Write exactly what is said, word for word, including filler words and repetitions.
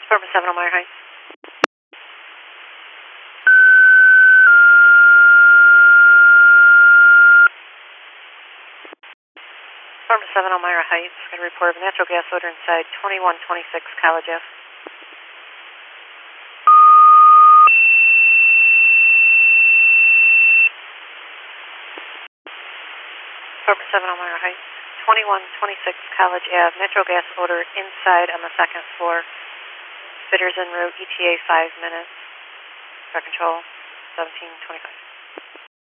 Apartment seven, Elmira Heights. Apartment seven, Elmira Heights. Got a report of natural gas odor inside twenty-one twenty-six College Ave. Apartment seven, Elmira Heights. twenty-one twenty-six College Ave. Natural gas odor inside on the second floor. Fitters en route, E T A five minutes. Fire control, seventeen twenty-five.